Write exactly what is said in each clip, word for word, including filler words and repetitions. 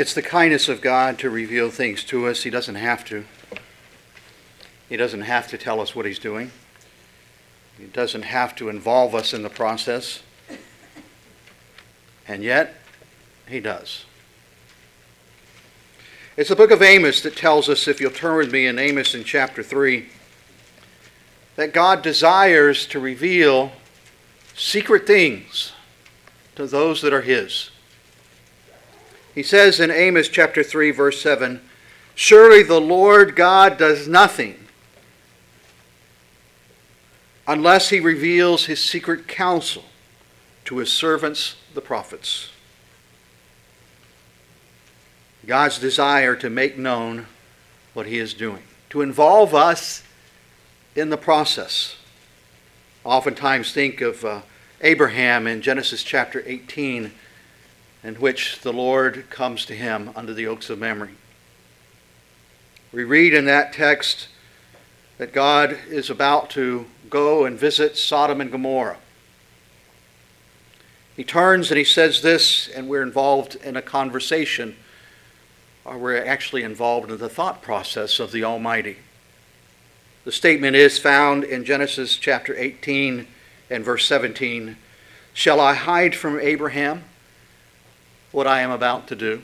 It's the kindness of God to reveal things to us. He doesn't have to. He doesn't have to tell us what he's doing. He doesn't have to involve us in the process. And yet, he does. It's the book of Amos that tells us, if you'll turn with me in Amos in chapter three, that God desires to reveal secret things to those that are his. He says in Amos chapter three, verse seven, "Surely the Lord God does nothing unless he reveals his secret counsel to his servants, the prophets." God's desire to make known what he is doing, to involve us in the process. I oftentimes think of uh, Abraham in Genesis chapter eighteen, in which the Lord comes to him under the oaks of Mamre. We read in that text that God is about to go and visit Sodom and Gomorrah. He turns and he says this, and we're involved in a conversation, or we're actually involved in the thought process of the Almighty. The statement is found in Genesis chapter eighteen and verse seventeen. "Shall I hide from Abraham what I am about to do?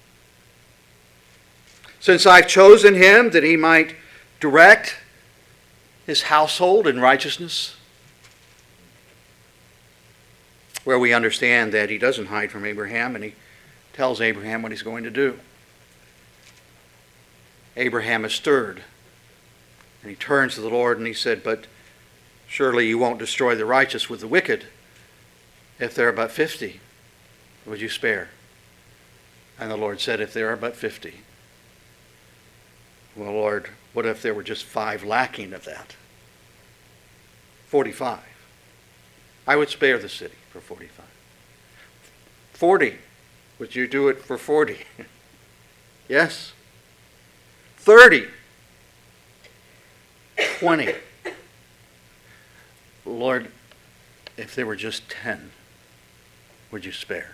Since I've chosen him that he might direct his household in righteousness." Where we understand that he doesn't hide from Abraham, and he tells Abraham what he's going to do. Abraham is stirred, and he turns to the Lord and he said, "But surely you won't destroy the righteous with the wicked. If there are but fifty, would you spare?" And the Lord said, "If there are but fifty." Well, Lord, what if there were just five lacking of that? Forty-five. I would spare the city for forty-five. Forty. Would you do it for forty? Yes. Thirty. Twenty. Lord, if there were just ten, would you spare?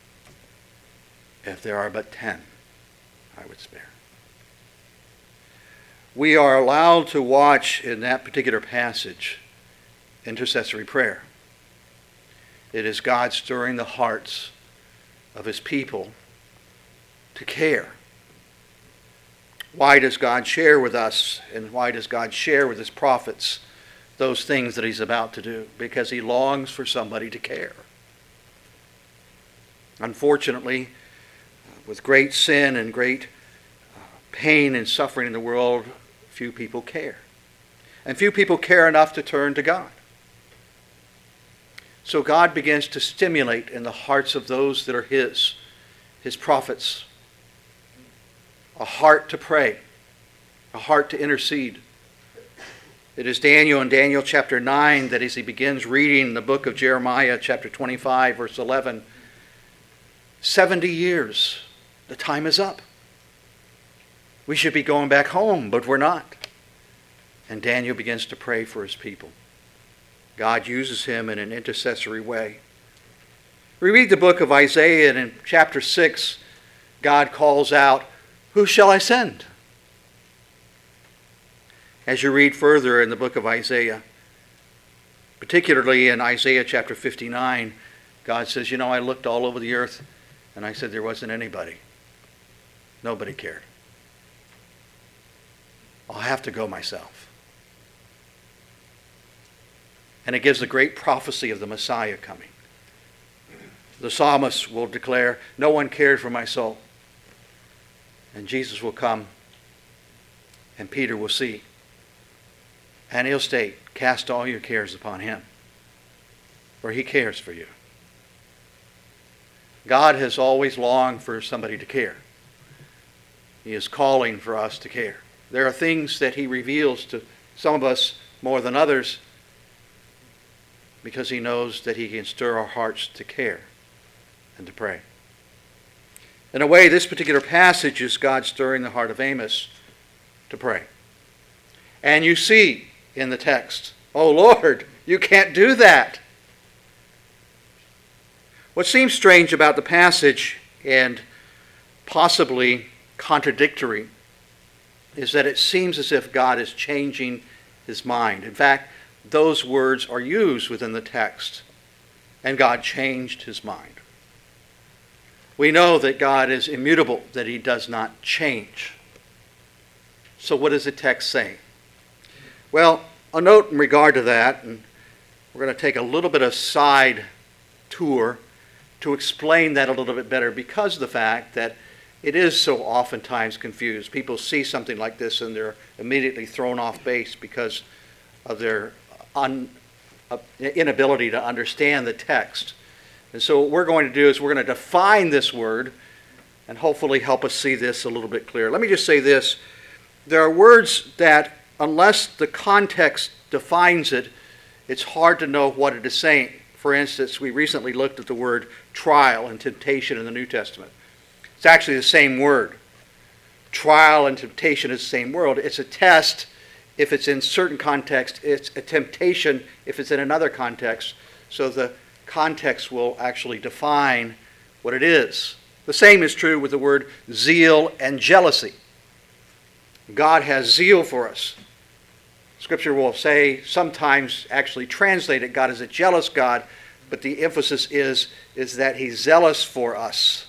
If there are but ten, I would spare. We are allowed to watch in that particular passage intercessory prayer. It is God stirring the hearts of his people to care. Why does God share with us, and why does God share with his prophets those things that he's about to do? Because he longs for somebody to care. Unfortunately, with great sin and great pain and suffering in the world, few people care. And few people care enough to turn to God. So God begins to stimulate in the hearts of those that are his, his prophets, a heart to pray, a heart to intercede. It is Daniel in Daniel chapter nine that as he begins reading the book of Jeremiah chapter twenty-five verse eleven, seventy years, the time is up. We should be going back home, but we're not. And Daniel begins to pray for his people. God uses him in an intercessory way. We read the book of Isaiah, and in chapter six, God calls out, "Who shall I send?" As you read further in the book of Isaiah, particularly in Isaiah chapter fifty-nine, God says, you know, I looked all over the earth, and I said there wasn't anybody. Nobody cared. I'll have to go myself. And it gives the great prophecy of the Messiah coming. The psalmist will declare, "No one cared for my soul." And Jesus will come, and Peter will see. And he'll state, "Cast all your cares upon him, for he cares for you." God has always longed for somebody to care. He is calling for us to care. There are things that he reveals to some of us more than others because he knows that he can stir our hearts to care and to pray. In a way, this particular passage is God stirring the heart of Amos to pray. And you see in the text, "Oh Lord, you can't do that." What seems strange about the passage, and possibly contradictory is that it seems as if God is changing his mind. In fact, those words are used within the text, and God changed his mind. We know that God is immutable, that he does not change. So what does the text say? Well, a note in regard to that, and we're going to take a little bit of side tour to explain that a little bit better because of the fact that it is so oftentimes confused. People see something like this and they're immediately thrown off base because of their un, uh, inability to understand the text. And so what we're going to do is we're going to define this word and hopefully help us see this a little bit clearer. Let me just say this. There are words that, unless the context defines it, it's hard to know what it is saying. For instance, we recently looked at the word trial and temptation in the New Testament. It's actually the same word. Trial and temptation is the same word. It's a test if it's in certain context. It's a temptation if it's in another context. So the context will actually define what it is. The same is true with the word zeal and jealousy. God has zeal for us. Scripture will say, sometimes actually translate it, God is a jealous God, but the emphasis is, is that he's zealous for us.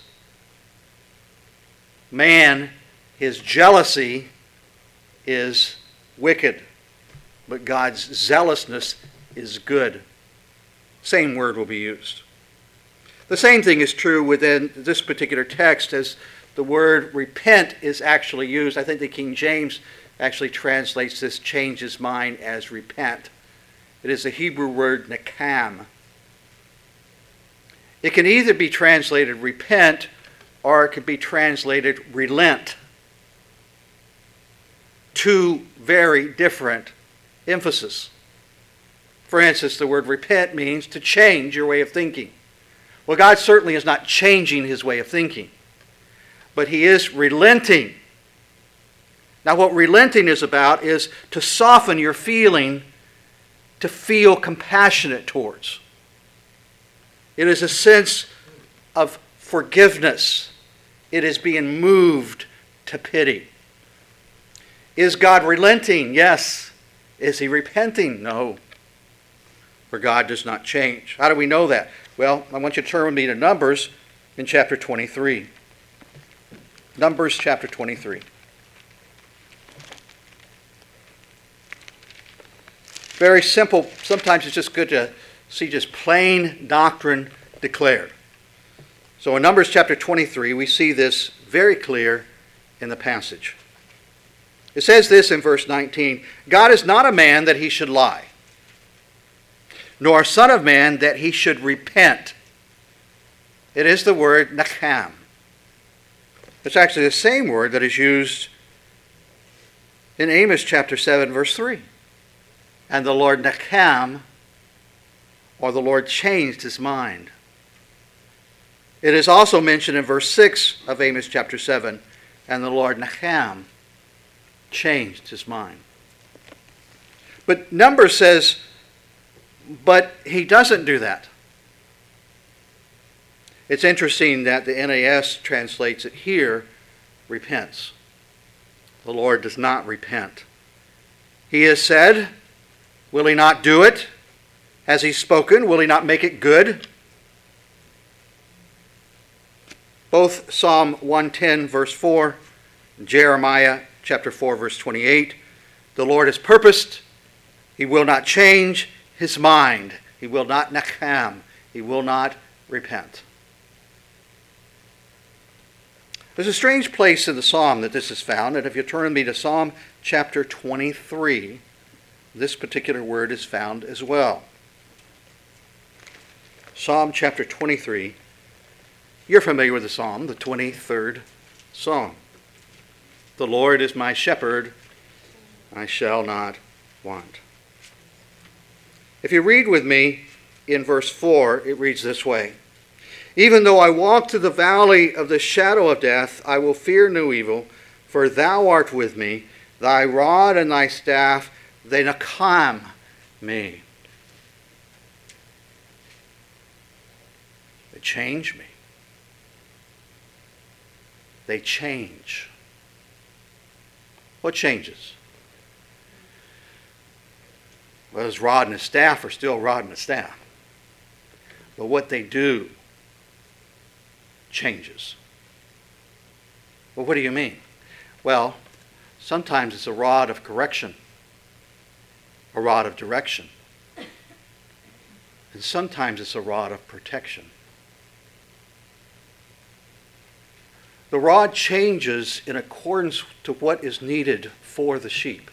Man, his jealousy is wicked, but God's zealousness is good. Same word will be used. The same thing is true within this particular text as the word repent is actually used. I think the King James actually translates this change his mind as repent. It is the Hebrew word nakam. It can either be translated repent or it can be translated relent. Two very different emphasis. For instance, the word repent means to change your way of thinking. Well, God certainly is not changing his way of thinking, but he is relenting. Now, what relenting is about is to soften your feeling, to feel compassionate towards. It is a sense of forgiveness. It is being moved to pity. Is God relenting? Yes. Is he repenting? No. For God does not change. How do we know that? Well, I want you to turn with me to Numbers in chapter twenty-three. Numbers chapter twenty-three. Very simple. Sometimes it's just good to see just plain doctrine declared. So in Numbers chapter twenty-three, we see this very clear in the passage. It says this in verse nineteen, God is not a man that he should lie, nor a son of man that he should repent. It is the word nakam. It's actually the same word that is used in Amos chapter seven, verse three. And the Lord nakam, or the Lord changed his mind. It is also mentioned in verse six of Amos chapter seven, and the Lord nakam changed his mind. But Numbers says, but he doesn't do that. It's interesting that the N A S translates it here, repents. The Lord does not repent. He has said, will he not do it? Has he spoken? Will he not make it good? Both Psalm one ten verse four, Jeremiah chapter four verse twenty-eight, the Lord has purposed, he will not change his mind. He will not nakam. He will not repent. There's a strange place in the psalm that this is found, and if you turn me to Psalm chapter twenty-three, this particular word is found as well. Psalm chapter twenty-three. You're familiar with the psalm, the twenty-third psalm. The Lord is my shepherd, I shall not want. If you read with me in verse four, it reads this way. Even though I walk through the valley of the shadow of death, I will fear no evil, for thou art with me. Thy rod and thy staff, they nakam me. They change me. they change. What changes? Well, his rod and his staff are still rod and his staff. But what they do changes. Well, what do you mean? Well, sometimes it's a rod of correction, a rod of direction. And sometimes it's a rod of protection. The rod changes in accordance to what is needed for the sheep.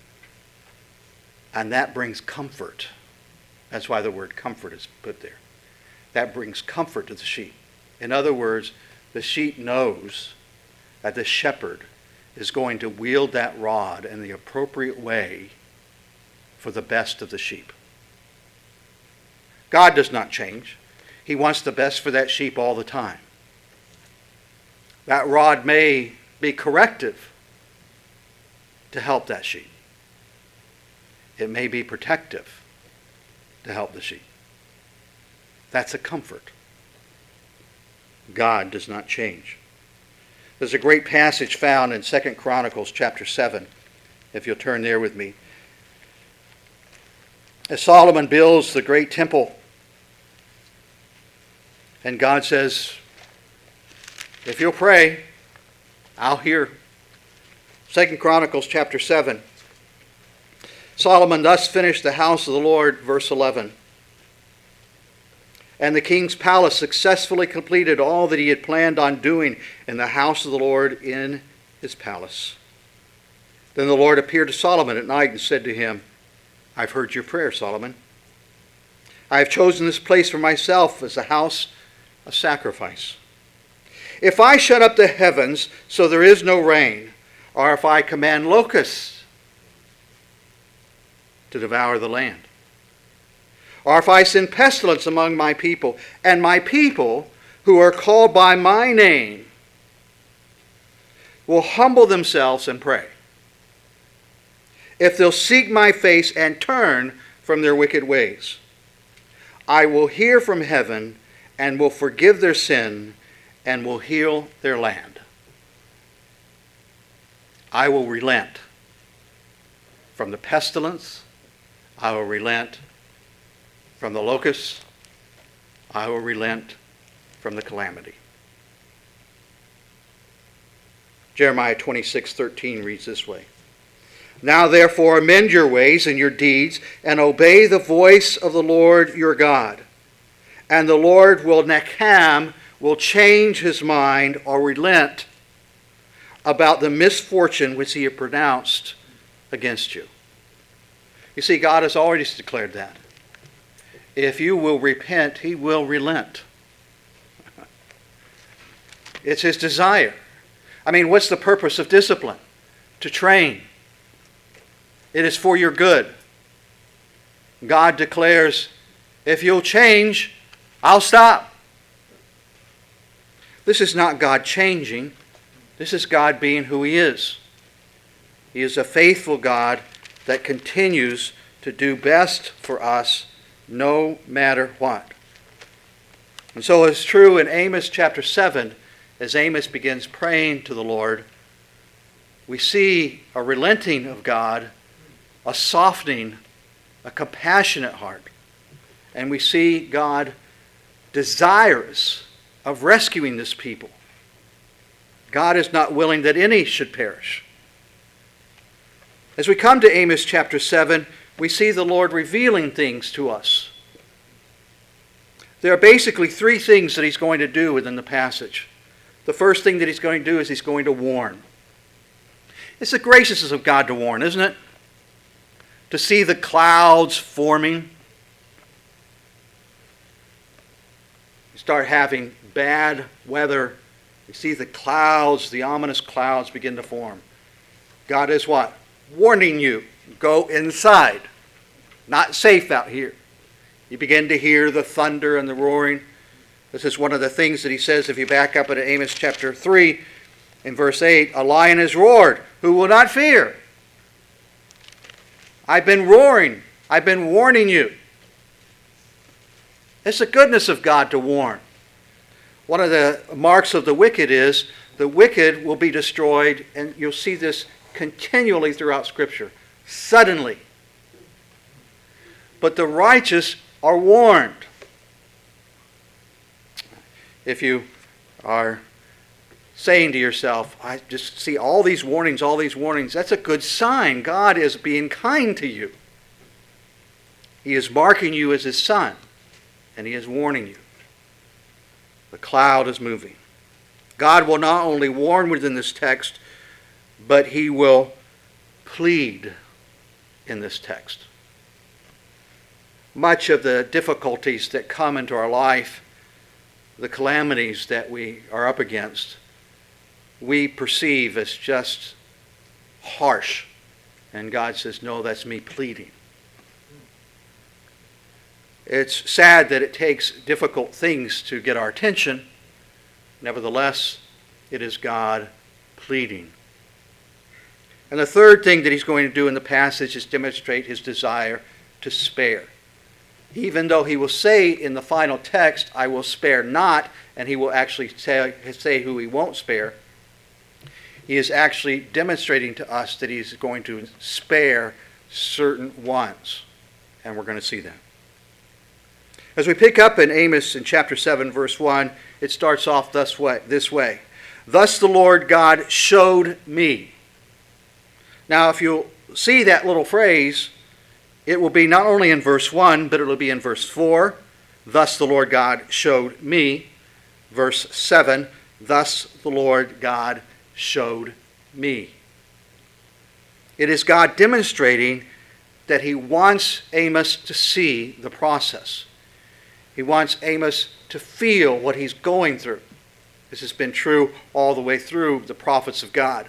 And that brings comfort. That's why the word comfort is put there. That brings comfort to the sheep. In other words, the sheep knows that the shepherd is going to wield that rod in the appropriate way for the best of the sheep. God does not change. He wants the best for that sheep all the time. That rod may be corrective to help that sheep. It may be protective to help the sheep. That's a comfort. God does not change. There's a great passage found in Second Chronicles chapter seven, if you'll turn there with me. As Solomon builds the great temple, and God says, if you'll pray, I'll hear. Second Chronicles chapter seven. Solomon thus finished the house of the Lord, verse eleven. And the king's palace successfully completed all that he had planned on doing in the house of the Lord in his palace. Then the Lord appeared to Solomon at night and said to him, I've heard your prayer, Solomon. I have chosen this place for myself as a house of sacrifice. If I shut up the heavens so there is no rain, or if I command locusts to devour the land, or if I send pestilence among my people, and my people who are called by my name will humble themselves and pray, if they'll seek my face and turn from their wicked ways, I will hear from heaven and will forgive their sin and will heal their land. I will relent from the pestilence. I will relent from the locusts. I will relent from the calamity. Jeremiah twenty-six thirteen reads this way. Now therefore amend your ways and your deeds and obey the voice of the Lord your God. And the Lord will Nekam will change his mind or relent about the misfortune which he had pronounced against you. You see, God has already declared that. If you will repent, he will relent. It's his desire. I mean, what's the purpose of discipline? To train. It is for your good. God declares, if you'll change, I'll stop. This is not God changing. This is God being who he is. He is a faithful God that continues to do best for us no matter what. And so it's true in Amos chapter seven, as Amos begins praying to the Lord, we see a relenting of God, a softening, a compassionate heart. And we see God desirous of rescuing this people. God is not willing that any should perish. As we come to Amos chapter seven, we see the Lord revealing things to us. There are basically three things that he's going to do within the passage. The first thing that he's going to do is he's going to warn. It's the graciousness of God to warn, isn't it? To see the clouds forming. You start having bad weather. You see the clouds, the ominous clouds begin to form. God is what? Warning you. Go inside. Not safe out here. You begin to hear the thunder and the roaring. This is one of the things that he says if you back up into Amos chapter three in verse eight. A lion has roared. Who will not fear? I've been roaring. I've been warning you. It's the goodness of God to warn. One of the marks of the wicked is the wicked will be destroyed, and you'll see this continually throughout Scripture, suddenly. But the righteous are warned. If you are saying to yourself, I just see all these warnings, all these warnings, that's a good sign. God is being kind to you. He is marking you as his son, and he is warning you. The cloud is moving. God will not only warn within this text, but he will plead in this text. Much of the difficulties that come into our life, the calamities that we are up against, we perceive as just harsh. And God says, no, that's me pleading. It's sad that it takes difficult things to get our attention. Nevertheless, it is God pleading. And the third thing that he's going to do in the passage is demonstrate his desire to spare. Even though he will say in the final text, I will spare not, and he will actually say, say who he won't spare, he is actually demonstrating to us that he's going to spare certain ones. And we're going to see that. As we pick up in Amos in chapter seven, verse one, it starts off this way, this way. Thus the Lord God showed me. Now, if you'll see that little phrase, it will be not only in verse one, but it will be in verse four. Thus the Lord God showed me. Verse seven, thus the Lord God showed me. It is God demonstrating that he wants Amos to see the process. He wants Amos to feel what he's going through. This has been true all the way through the prophets of God.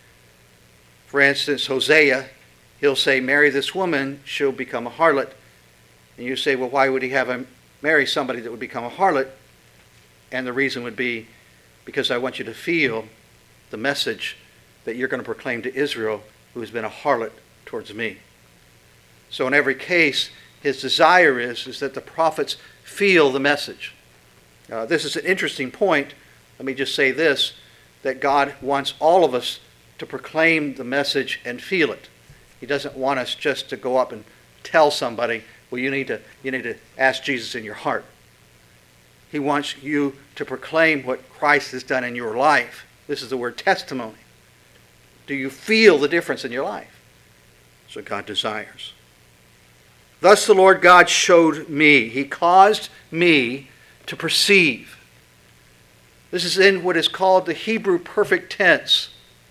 For instance, Hosea, he'll say, marry this woman, she'll become a harlot. And you say, well, why would he have him marry somebody that would become a harlot? And the reason would be, because I want you to feel the message that you're going to proclaim to Israel, who has been a harlot towards me. So in every case, his desire is, is that the prophets feel the message. Uh, this is an interesting point. Let me just say this, that God wants all of us to proclaim the message and feel it. He doesn't want us just to go up and tell somebody, well, you need to, you need to ask Jesus in your heart. He wants you to proclaim what Christ has done in your life. This is the word testimony. Do you feel the difference in your life? That's what God desires. Thus the Lord God showed me. He caused me to perceive. This is in what is called the Hebrew perfect tense.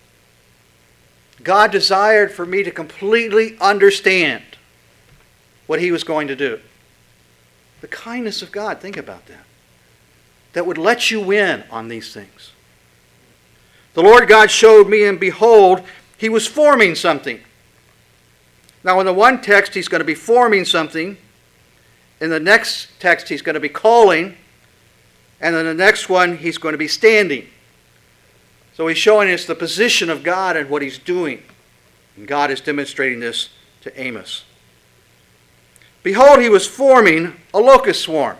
God desired for me to completely understand what he was going to do. The kindness of God, think about that. That would let you in on these things. The Lord God showed me, and behold, he was forming something. Now in the one text, he's going to be forming something. In the next text, he's going to be calling. And in the next one, he's going to be standing. So he's showing us the position of God and what he's doing. And God is demonstrating this to Amos. Behold, he was forming a locust swarm.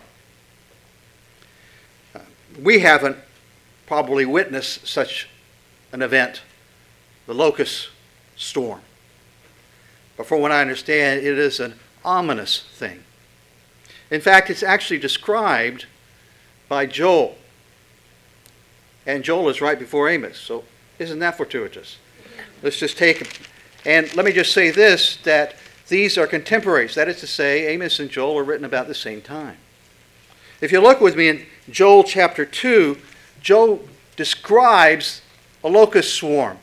We haven't probably witnessed such an event, the locust storm. But from what I understand, it is an ominous thing. In fact, it's actually described by Joel. And Joel is right before Amos, so isn't that fortuitous? Let's just take it. And let me just say this, that these are contemporaries. That is to say, Amos and Joel are written about the same time. If you look with me in Joel chapter two, Joel describes a locust swarm.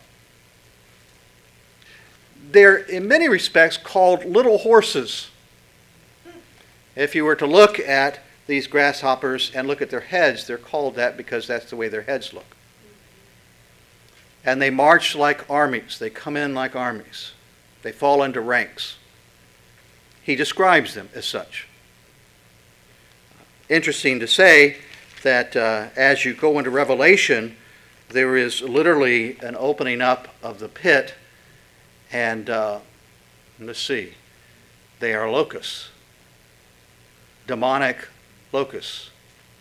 They're in many respects called little horses. If you were to look at these grasshoppers and look at their heads, they're called that because that's the way their heads look. And they march like armies. They come in like armies. They fall into ranks. He describes them as such. Interesting to say that uh, as you go into Revelation, there is literally an opening up of the pit, and uh, let's see, they are locusts, demonic locusts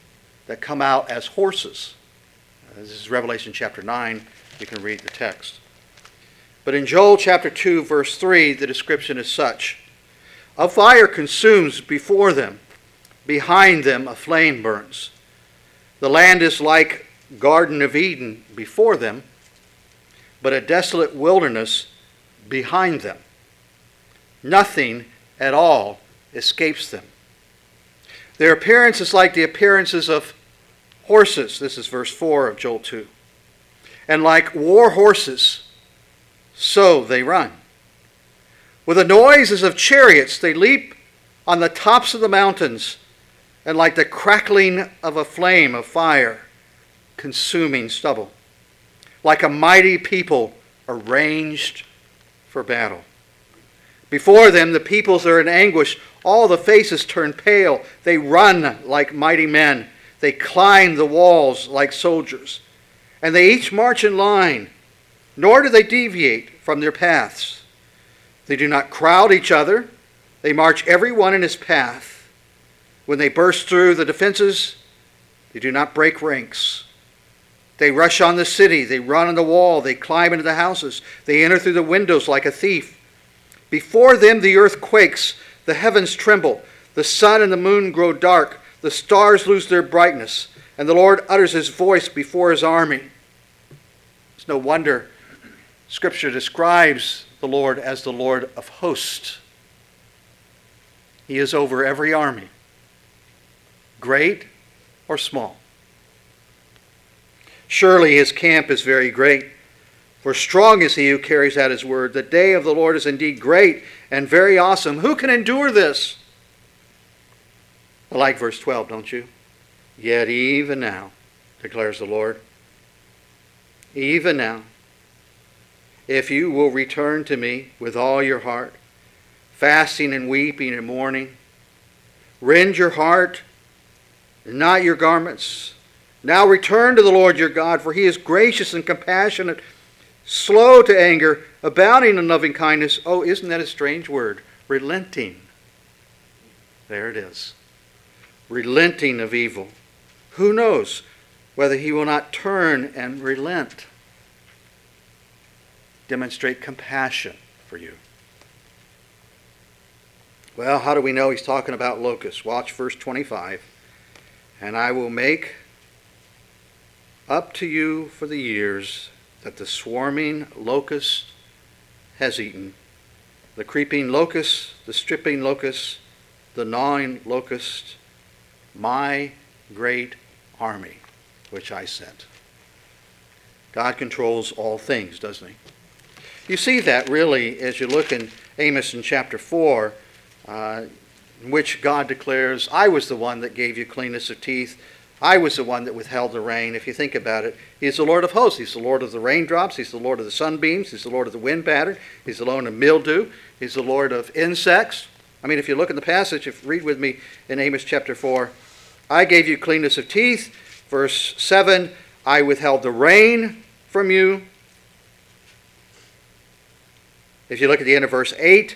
that come out as horses. Uh, this is Revelation chapter nine. You can read the text. But in Joel chapter two, verse three, the description is such. A fire consumes before them. Behind them a flame burns. The land is like Garden of Eden before them, but a desolate wilderness behind them. Nothing at all escapes them. Their appearance is like the appearances of horses. This is verse four of Joel two. And like war horses, so they run. With the noises of chariots, they leap on the tops of the mountains, and like the crackling of a flame of fire, consuming stubble. Like a mighty people arranged for battle. Before them, the peoples are in anguish. All the faces turn pale. They run like mighty men. They climb the walls like soldiers. And they each march in line, nor do they deviate from their paths. They do not crowd each other. They march every one in his path. When they burst through the defenses, they do not break ranks. They rush on the city. They run on the wall. They climb into the houses. They enter through the windows like a thief. Before them the earth quakes. The heavens tremble. The sun and the moon grow dark. The stars lose their brightness. And the Lord utters his voice before his army. It's no wonder Scripture describes the Lord as the Lord of hosts. He is over every army, great or small. Surely his camp is very great, for strong is he who carries out his word. The day of the Lord is indeed great and very awesome. Who can endure this? I like verse twelve, don't you? Yet even now, declares the Lord, even now, if you will return to me with all your heart, fasting and weeping and mourning, rend your heart and not your garments. Now return to the Lord your God, for he is gracious and compassionate, slow to anger, abounding in loving kindness. Oh, isn't that a strange word? Relenting. There it is. Relenting of evil. Who knows whether he will not turn and relent, demonstrate compassion for you. Well, how do we know he's talking about locusts? Watch verse twenty-five. And I will make up to you for the years that the swarming locust has eaten, the creeping locust, the stripping locust, the gnawing locust, my great army, which I sent. God controls all things, doesn't he? You see that really as you look in Amos in chapter four, uh, in which God declares, I was the one that gave you cleanness of teeth. I was the one that withheld the rain. If you think about it, he's the Lord of hosts. He's the Lord of the raindrops. He's the Lord of the sunbeams. He's the Lord of the wind pattern. He's the Lord of mildew. He's the Lord of insects. I mean, if you look in the passage, if you read with me in Amos chapter four, I gave you cleanness of teeth. Verse seven, I withheld the rain from you. If you look at the end of verse eight,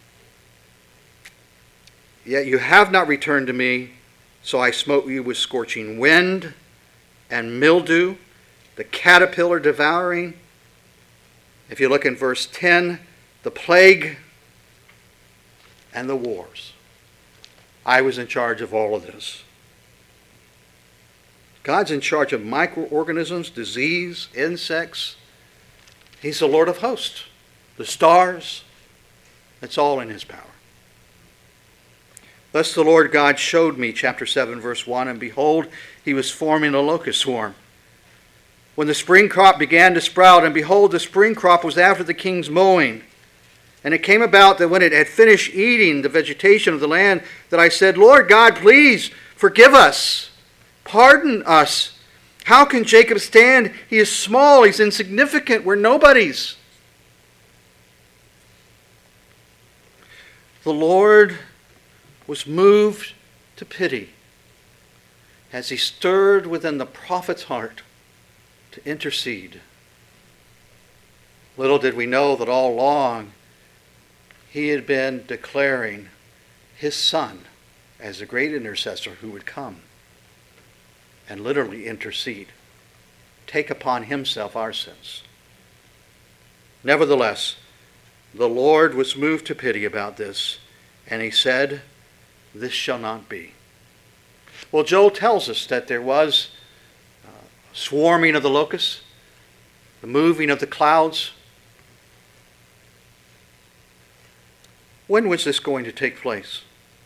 yet you have not returned to me, so I smote you with scorching wind and mildew, the caterpillar devouring. If you look in verse ten, the plague and the wars. I was in charge of all of this. God's in charge of microorganisms, disease, insects. He's the Lord of hosts. The stars, it's all in his power. Thus the Lord God showed me, chapter seven, verse one, and behold, he was forming a locust swarm. When the spring crop began to sprout, and behold, the spring crop was after the king's mowing. And it came about that when it had finished eating the vegetation of the land, that I said, Lord God, please forgive us. Pardon us. How can Jacob stand? He is small. He's insignificant. We're nobodies. The Lord was moved to pity as he stirred within the prophet's heart to intercede. Little did we know that all along he had been declaring his son as a great intercessor who would come. and literally intercede, take upon himself our sins. Nevertheless, the Lord was moved to pity about this, and he said, "This shall not be." Well, Joel tells us that there was uh, swarming of the locusts, the moving of the clouds. When was this going to take place?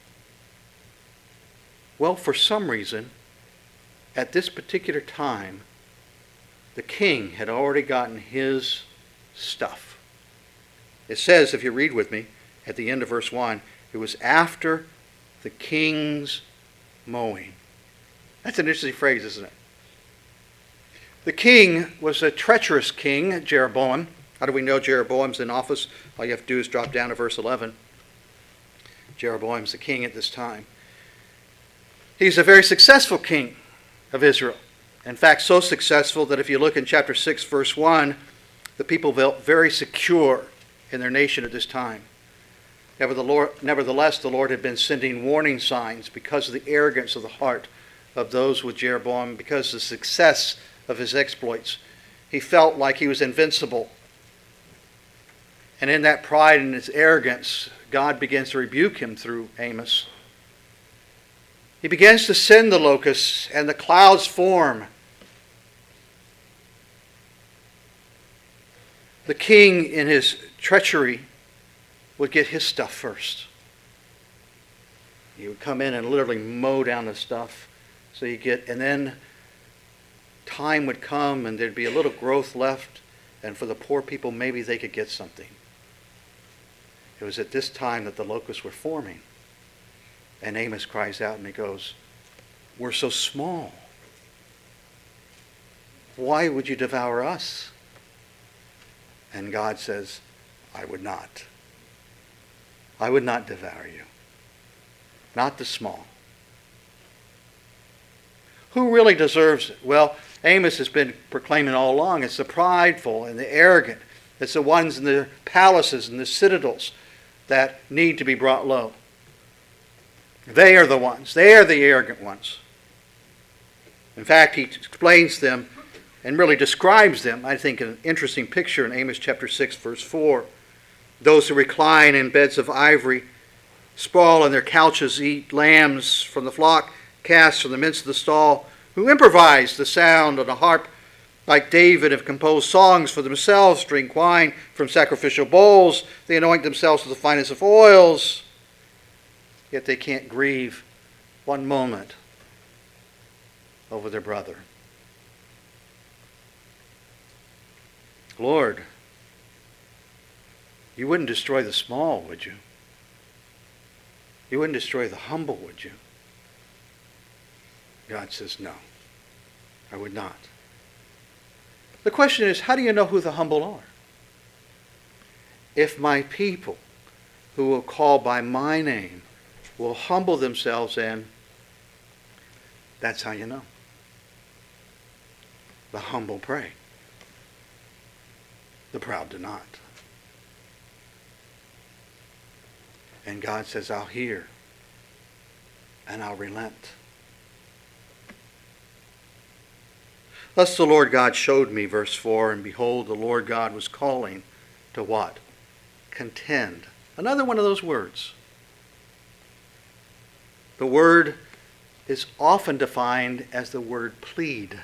Well, for some reason, at this particular time, the king had already gotten his stuff. It says, if you read with me, at the end of verse one, it was after the king's mowing. That's an interesting phrase, isn't it? The king was a treacherous king, Jeroboam. How do we know Jeroboam's in office? All you have to do is drop down to verse eleven. Jeroboam's the king at this time. He's a very successful king of Israel. In fact, so successful that if you look in chapter six, verse one, the people felt very secure in their nation at this time. Nevertheless, the Lord had been sending warning signs because of the arrogance of the heart of those with Jeroboam, because of the success of his exploits. He felt like he was invincible. And in that pride and his arrogance, God begins to rebuke him through Amos. He begins to send the locusts, and the clouds form. The king, in his treachery, would get his stuff first. He would come in and literally mow down the stuff. So you get, and then time would come and there'd be a little growth left, and for the poor people, maybe they could get something. It was at this time that the locusts were forming. And Amos cries out and he goes, "We're so small. Why would you devour us?" And God says, "I would not. I would not devour you. Not the small." Who really deserves it? Well, Amos has been proclaiming all along, it's the prideful and the arrogant. It's the ones in the palaces and the citadels that need to be brought low. They are the ones. They are the arrogant ones. In fact, he explains them and really describes them, I think, in an interesting picture in Amos chapter six, verse four. Those who recline in beds of ivory, sprawl on their couches, eat lambs from the flock, cast from the midst of the stall, who improvise the sound on a harp like David, have composed songs for themselves, drink wine from sacrificial bowls, they anoint themselves with the finest of oils, yet they can't grieve one moment over their brother. Lord, you wouldn't destroy the small, would you? You wouldn't destroy the humble, would you? God says, no, I would not. The question is, how do you know who the humble are? If my people, who will call by my name, will humble themselves, and that's how you know. The humble pray. The proud do not. And God says, I'll hear and I'll relent. Thus the Lord God showed me, verse four, and behold, the Lord God was calling to what? Contend. Another one of those words. The word is often defined as the word plead.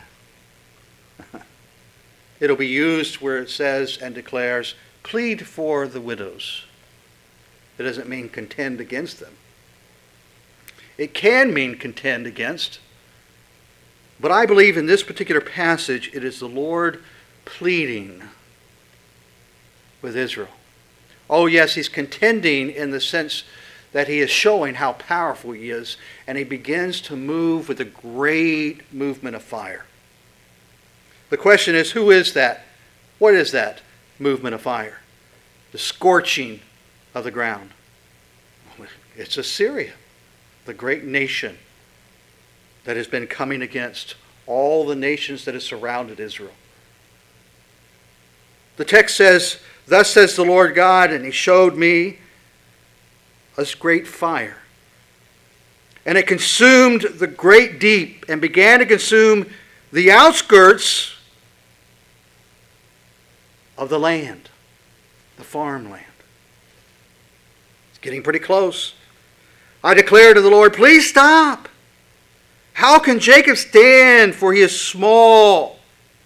It'll be used where it says and declares, plead for the widows. It doesn't mean contend against them. It can mean contend against. But I believe in this particular passage, it is the Lord pleading with Israel. Oh yes, he's contending in the sense that he is showing how powerful he is, and he begins to move with a great movement of fire. The question is, who is that? What is that movement of fire? The scorching of the ground. It's Assyria, the great nation that has been coming against all the nations that have surrounded Israel. The text says, thus says the Lord God, and he showed me a great fire. And it consumed the great deep and began to consume the outskirts of the land, the farmland. It's getting pretty close. I declare to the Lord, please stop. How can Jacob stand, for he is small?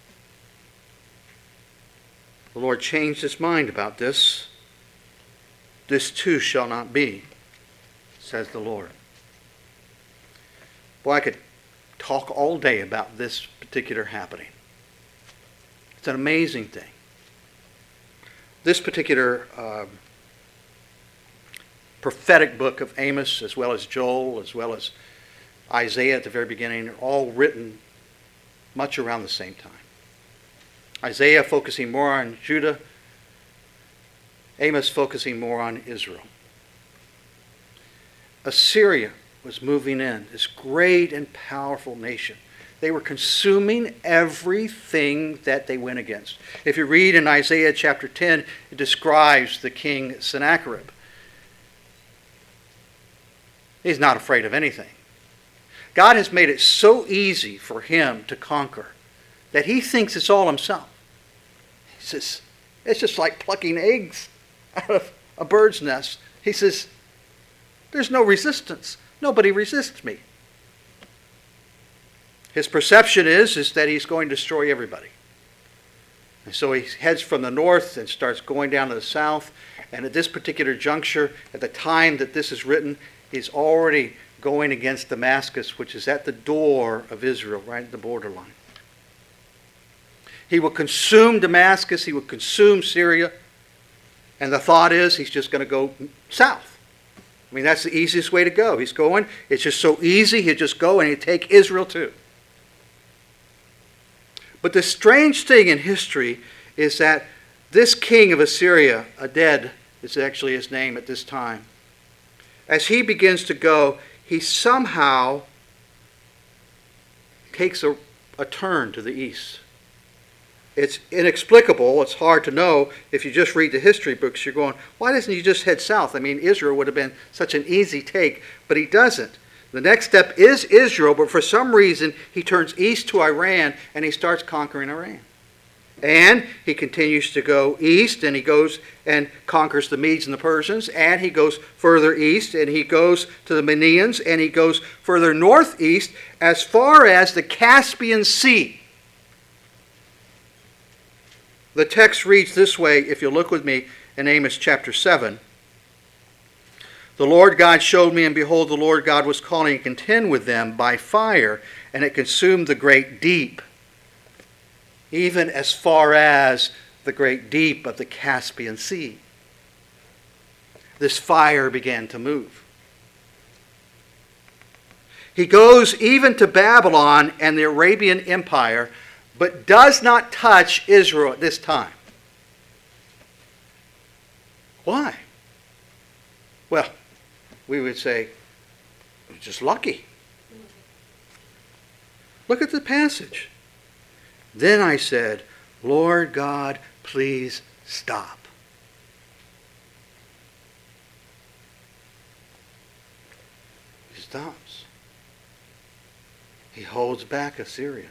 The Lord changed his mind about this. This too shall not be, says the Lord. Boy, I could talk all day about this particular happening. It's an amazing thing. This particular uh, prophetic book of Amos, as well as Joel, as well as Isaiah at the very beginning, are all written much around the same time. Isaiah focusing more on Judah, Amos focusing more on Israel. Assyria was moving in, this great and powerful nation. They were consuming everything that they went against. If you read in Isaiah chapter ten, it describes the king Sennacherib. He's not afraid of anything. God has made it so easy for him to conquer that he thinks it's all himself. He says, it's just like plucking eggs out of a bird's nest. He says, there's no resistance. Nobody resists me. His perception is, is that he's going to destroy everybody. And so he heads from the north and starts going down to the south. And at this particular juncture, at the time that this is written, he's already going against Damascus, which is at the door of Israel, right at the borderline. He will consume Damascus. He will consume Syria. And the thought is he's just going to go south. I mean, that's the easiest way to go. He's going. It's just so easy. He'll just go and he'll take Israel too. But the strange thing in history is that this king of Assyria, Adad is actually his name at this time, as he begins to go, he somehow takes a, a turn to the east. It's inexplicable. It's hard to know. If you just read the history books, you're going, why doesn't he just head south? I mean, Israel would have been such an easy take, but he doesn't. The next step is Israel, but for some reason, he turns east to Iran, and he starts conquering Iran. And he continues to go east, and he goes and conquers the Medes and the Persians, and he goes further east, and he goes to the Manians, and he goes further northeast as far as the Caspian Sea. The text reads this way, if you look with me in Amos chapter seven. The Lord God showed me, and behold, the Lord God was calling to contend with them by fire, and it consumed the great deep, even as far as the great deep of the Caspian Sea. This fire began to move. He goes even to Babylon and the Arabian Empire, but does not touch Israel at this time. Why? Well, we would say, just lucky. Look at the passage. Then I said, Lord God, please stop. He stops. He holds back Assyria.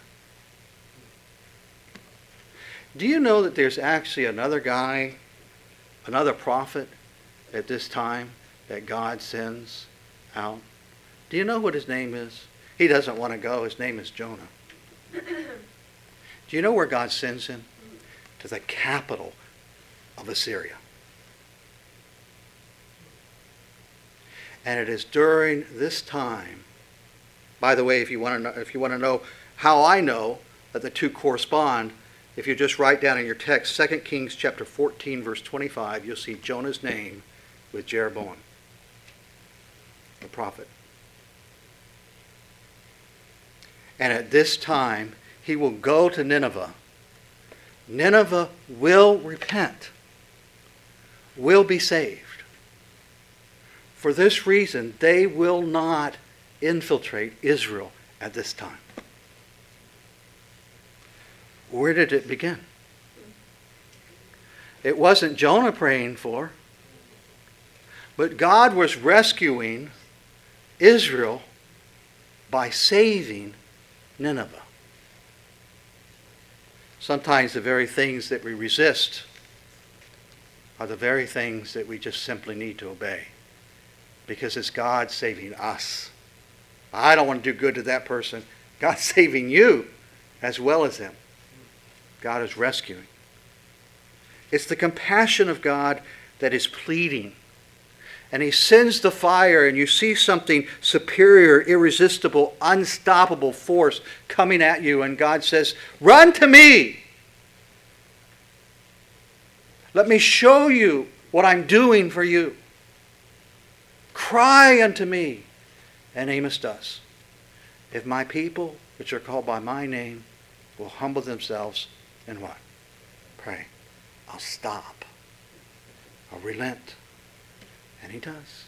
Do you know that there's actually another guy, another prophet at this time that God sends out? Do you know what his name is? He doesn't want to go. His name is Jonah. Do you know where God sends him? To the capital of Assyria. And it is during this time, by the way, if you want to know, if you want to know how I know that the two correspond, if you just write down in your text, Second Kings chapter fourteen, verse twenty-five, you'll see Jonah's name with Jeroboam, the prophet. And at this time, he will go to Nineveh. Nineveh will repent, will be saved. For this reason, they will not infiltrate Israel at this time. Where did it begin? It wasn't Jonah praying for, but God was rescuing Israel by saving Nineveh. Sometimes the very things that we resist are the very things that we just simply need to obey, because it's God saving us. I don't want to do good to that person. God's saving you as well as them. God is rescuing. It's the compassion of God that is pleading. And he sends the fire, and you see something superior, irresistible, unstoppable force coming at you, and God says, run to me. Let me show you what I'm doing for you. Cry unto me. And Amos does. If my people, which are called by my name, will humble themselves and what? Pray. I'll stop. I'll relent. And he does.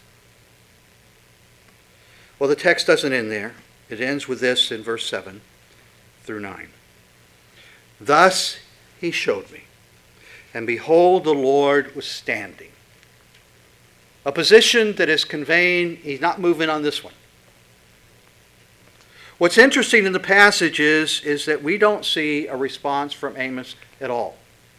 Well, the text doesn't end there. It ends with this in verse seven through nine. Thus he showed me, and behold, the Lord was standing. A position that is conveying, he's not moving on this one. What's interesting in the passage is, is that we don't see a response from Amos at all.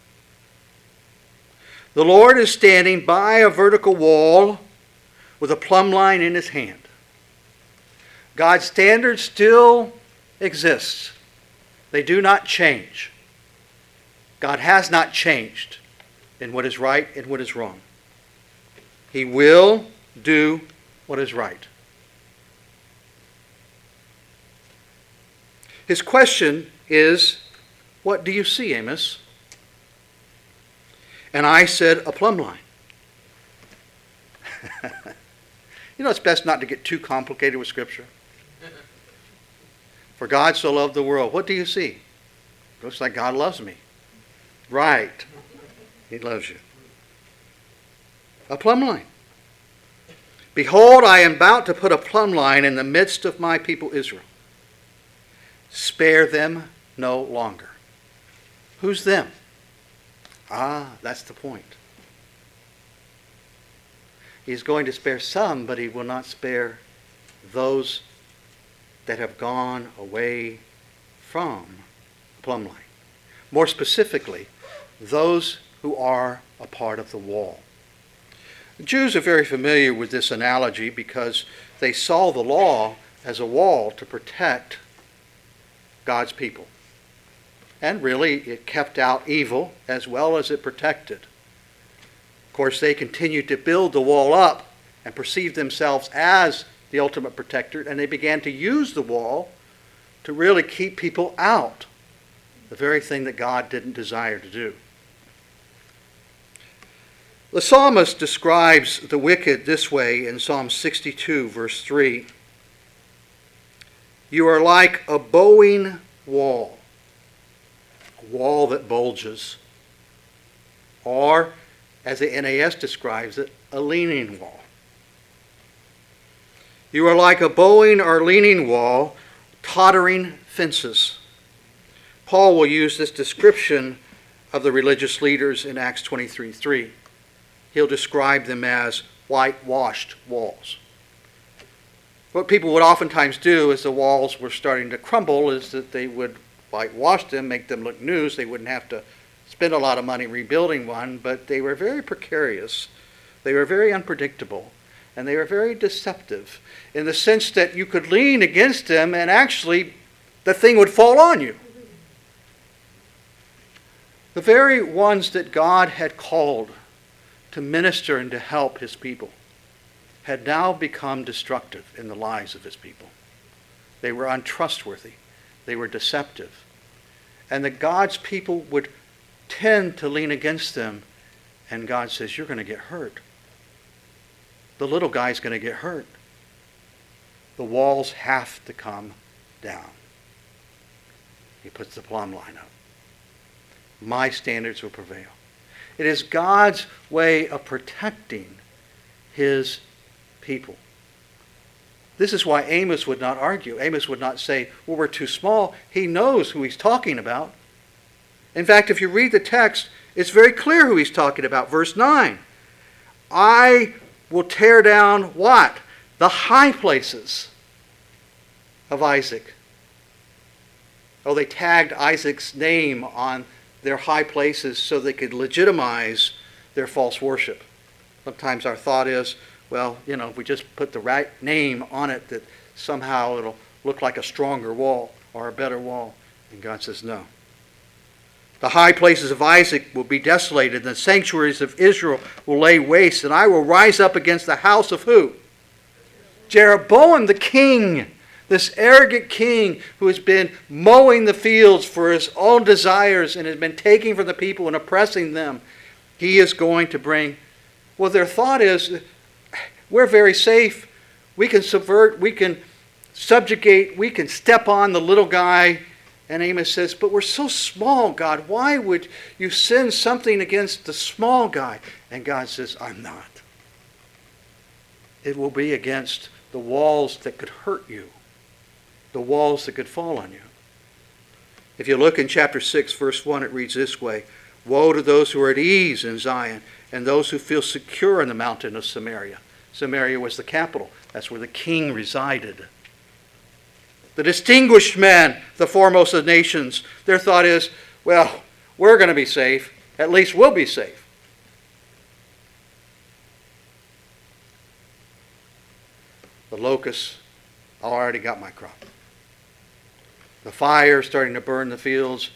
The Lord is standing by a vertical wall with a plumb line in his hand. God's standard still exists. They do not change. God has not changed in what is right and what is wrong. He will do what is right. His question is, what do you see, Amos? And I said, a plumb line. You know, it's best not to get too complicated with Scripture. For God so loved the world. What do you see? Looks like God loves me. Right. He loves you. A plumb line. Behold, I am about to put a plumb line in the midst of my people Israel. Spare them no longer. Who's them? Ah, that's the point. He's going to spare some, but he will not spare those that have gone away from the plumb line. More specifically, those who are a part of the wall. The Jews are very familiar with this analogy because they saw the law as a wall to protect God's people. And really, it kept out evil as well as it protected. Of course, they continued to build the wall up and perceived themselves as the ultimate protector, and they began to use the wall to really keep people out, the very thing that God didn't desire to do. The psalmist describes the wicked this way in Psalm sixty-two, verse three. You are like a bowing wall, a wall that bulges, or, as the N A S describes it, a leaning wall. You are like a bowing or leaning wall, tottering fences. Paul will use this description of the religious leaders in Acts twenty-three three. He'll describe them as whitewashed walls. What people would oftentimes do as the walls were starting to crumble is that they would whitewash them, make them look new, so they wouldn't have to spend a lot of money rebuilding one, but they were very precarious. They were very unpredictable, and they were very deceptive in the sense that you could lean against them and actually the thing would fall on you. The very ones that God had called to minister and to help his people had now become destructive in the lives of his people. They were untrustworthy. They were deceptive. And that God's people would tend to lean against them, and God says, you're going to get hurt. The little guy's going to get hurt. The walls have to come down. He puts the plumb line up. My standards will prevail. It is God's way of protecting his people. This is why Amos would not argue. Amos would not say, well, we're too small. He knows who he's talking about. In fact, if you read the text, it's very clear who he's talking about. Verse nine. I will tear down what? The high places of Isaac. Oh, they tagged Isaac's name on their high places so they could legitimize their false worship. Sometimes our thought is, well, you know, if we just put the right name on it, that somehow it'll look like a stronger wall or a better wall. And God says, no. The high places of Isaac will be desolated, and the sanctuaries of Israel will lay waste, and I will rise up against the house of who? Jeroboam the king. This arrogant king who has been mowing the fields for his own desires and has been taking from the people and oppressing them. He is going to bring, well, their thought is, we're very safe. We can subvert, we can subjugate, we can step on the little guy. And Amos says, but we're so small, God. Why would you send something against the small guy? And God says, I'm not. It will be against the walls that could hurt you. The walls that could fall on you. If you look in chapter six, verse one, it reads this way. Woe to those who are at ease in Zion, and those who feel secure in the mountain of Samaria. Samaria was the capital. That's where the king resided. The distinguished men, the foremost of nations, their thought is, well, we're going to be safe. At least we'll be safe. The locusts, I already got my crop. The fire starting to burn the fields.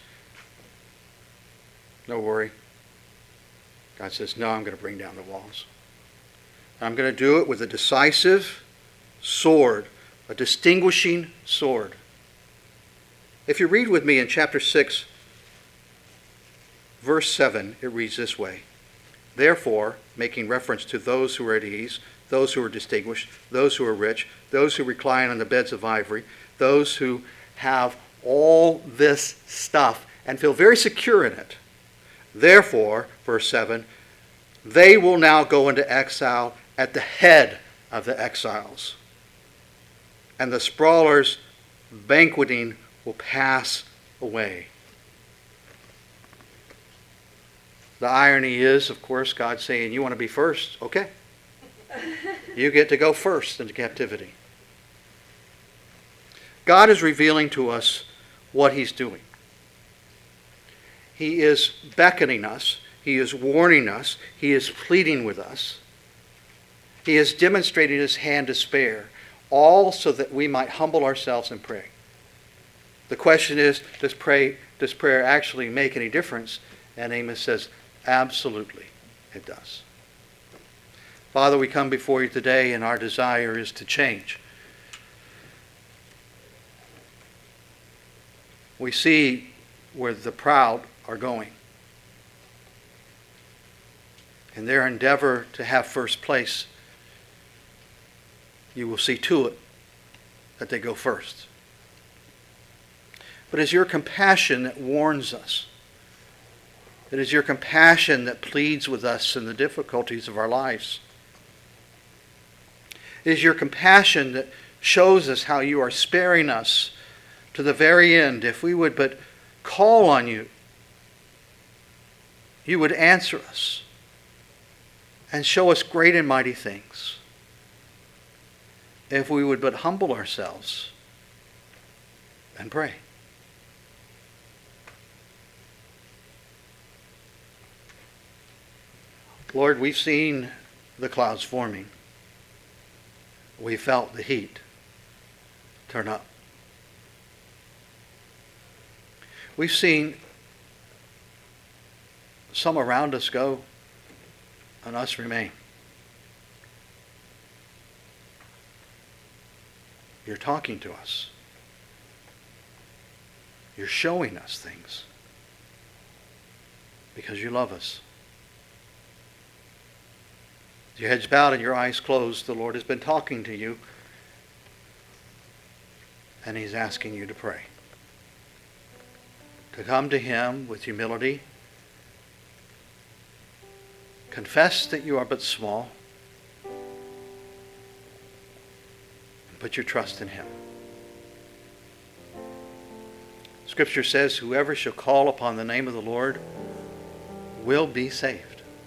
No worry. God says, no, I'm going to bring down the walls. I'm going to do it with a decisive sword, a distinguishing sword. If you read with me in chapter six, verse seven, it reads this way. Therefore, making reference to those who are at ease, those who are distinguished, those who are rich, those who recline on the beds of ivory, those who have all this stuff and feel very secure in it. Therefore, verse seven, they will now go into exile at the head of the exiles. And the sprawlers banqueting will pass away. The irony is, of course, God saying, you want to be first? Okay. You get to go first into captivity. God is revealing to us what He's doing. He is beckoning us. He is warning us. He is pleading with us. He is demonstrating His hand to spare, all so that we might humble ourselves and pray. The question is, does pray, does prayer actually make any difference? And Amos says, absolutely, it does. Father, we come before you today, and our desire is to change. We see where the proud are going. In their endeavor to have first place, you will see to it that they go first. But it's your compassion that warns us. It is your compassion that pleads with us in the difficulties of our lives. It is your compassion that shows us how you are sparing us to the very end. If we would but call on you, you would answer us and show us great and mighty things. If we would but humble ourselves and pray. Lord, we've seen the clouds forming. We felt the heat turn up. We've seen some around us go and us remain. You're talking to us. You're showing us things because you love us. With your heads bowed and your eyes closed, the Lord has been talking to you, and He's asking you to pray. To come to Him with humility. Confess that you are but small. And put your trust in Him. Scripture says, whoever shall call upon the name of the Lord will be saved.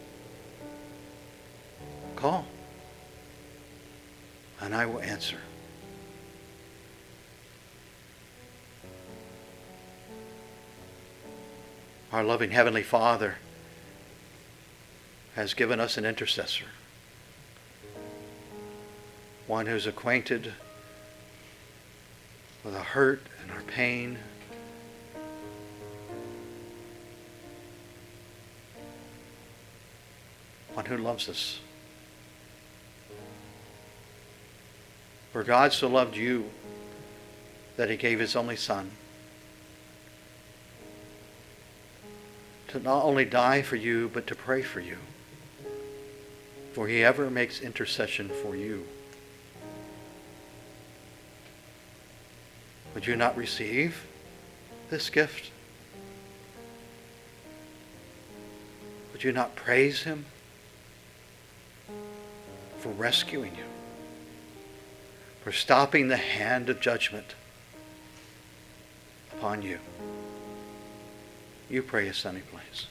Call, and I will answer. Our loving Heavenly Father has given us an intercessor, one who's acquainted with our hurt and our pain, one who loves us. For God so loved you that he gave his only Son to not only die for you, but to pray for you. For he ever makes intercession for you. Would you not receive this gift? Would you not praise him for rescuing you, for stopping the hand of judgment upon you? You pray a sunny place.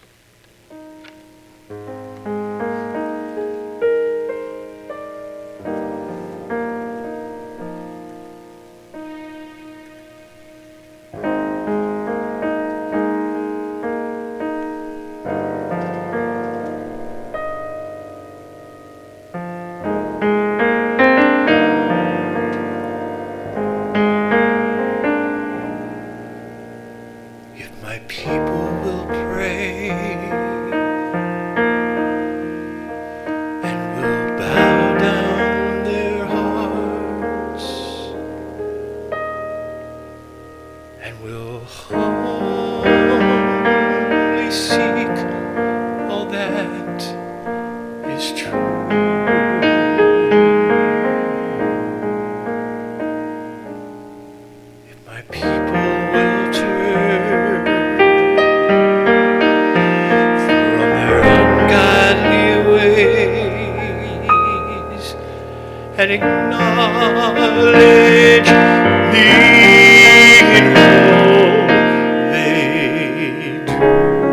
And acknowledge me in all they do.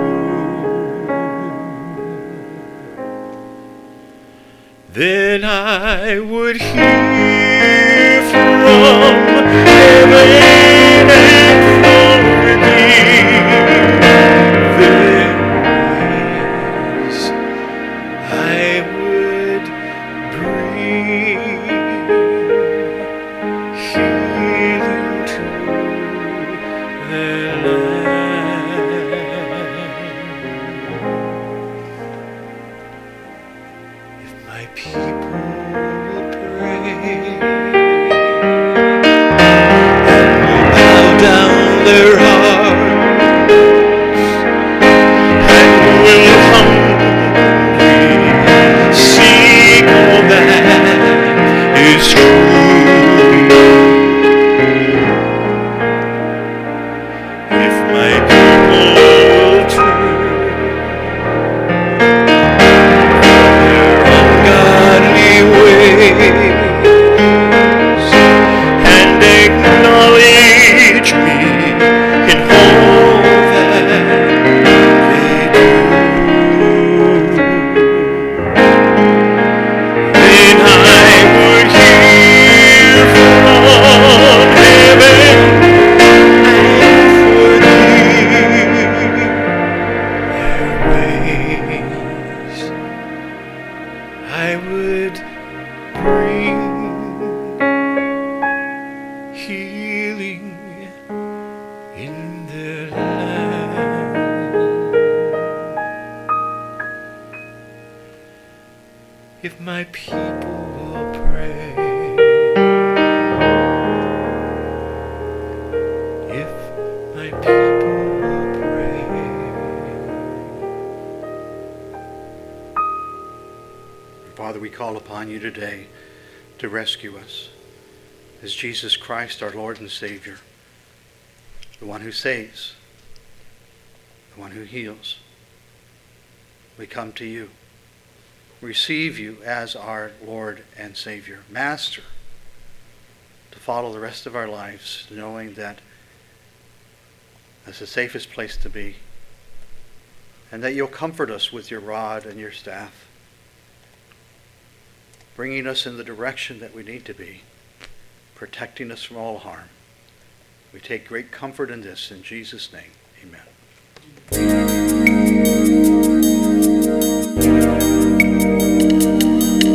Then I would hear from heaven and forgive their ways. I would bring healing to their land. If my people will pray and will bow down their hearts and will humbly seek all that is true. If my people will turn from their ungodly ways and acknowledge me in all that they do, then I would hear from heaven and forgive their ways. I would bring healing in their land. If my people will pray, if my people will pray. Father, we call upon you today to rescue us as Jesus Christ, our Lord and Savior, the one who saves, the one who heals. We come to you, receive you as our Lord and Savior, Master, to follow the rest of our lives, knowing that that's the safest place to be, and that you'll comfort us with your rod and your staff, bringing us in the direction that we need to be, protecting us from all harm. We take great comfort in this. In Jesus' name, amen.